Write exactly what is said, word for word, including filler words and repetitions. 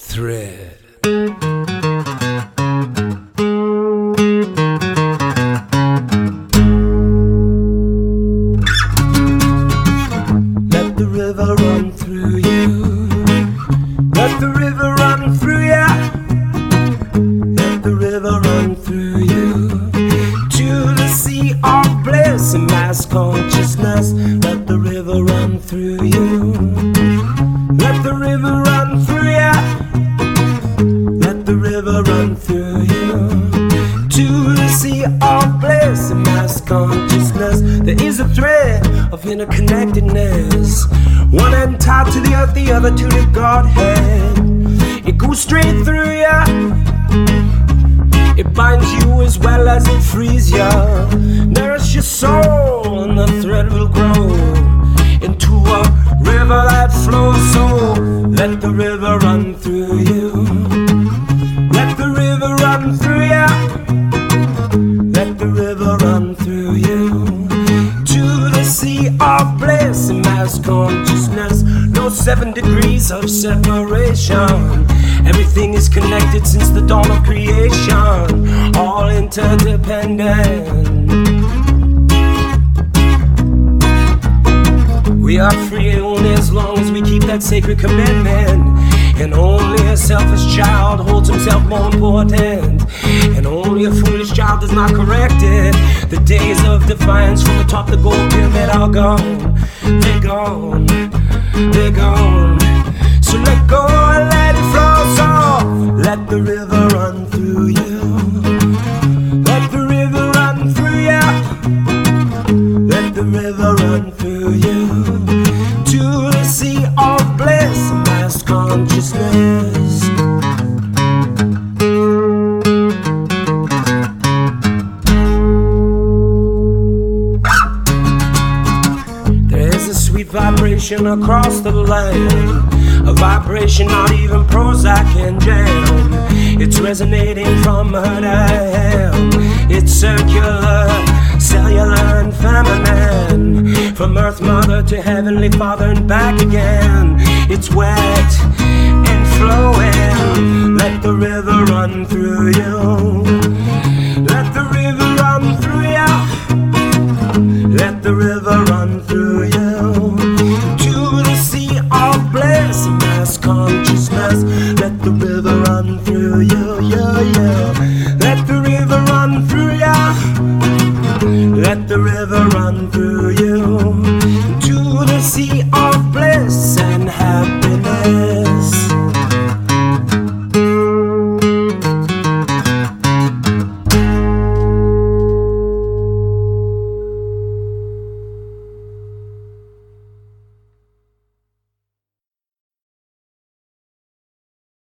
thread. Let the river run through you. Let the river run through ya. Let the river run through you to the sea of bliss and mass consciousness. Let the river run through you. Let the river run through ya. Let the river run through you to the sea of bliss and mass consciousness. There is a thread of interconnectedness, one end tied to the earth, the other to the Godhead. It goes straight through ya. It binds you as well as it frees ya. Nourish your soul and the thread will grow into a river that flows. So let the river run through you. Let the river run through ya. Let the river run through you to the sea of bliss and mass consciousness. No seven degrees of separation. Everything is connected since the dawn of creation. All interdependent. We are free only as long as we keep that sacred commitment. And only a selfish child holds himself more important. And only a foolish child does not correct it. The days of defiance from atop the gold pyramid are gone. They're gone. They're gone. So let go and let it flow. So let the river run through you. Let the river run through ya. Let the river run through you to the sea of bliss and mass consciousness. There is a sweet vibration across the land, a vibration not even Prozac can jam. It's resonating from her to him. It's circular, cellular and feminine, from Earth Mother to Heavenly Father and back again. It's wet and flowing. Let the river run through you.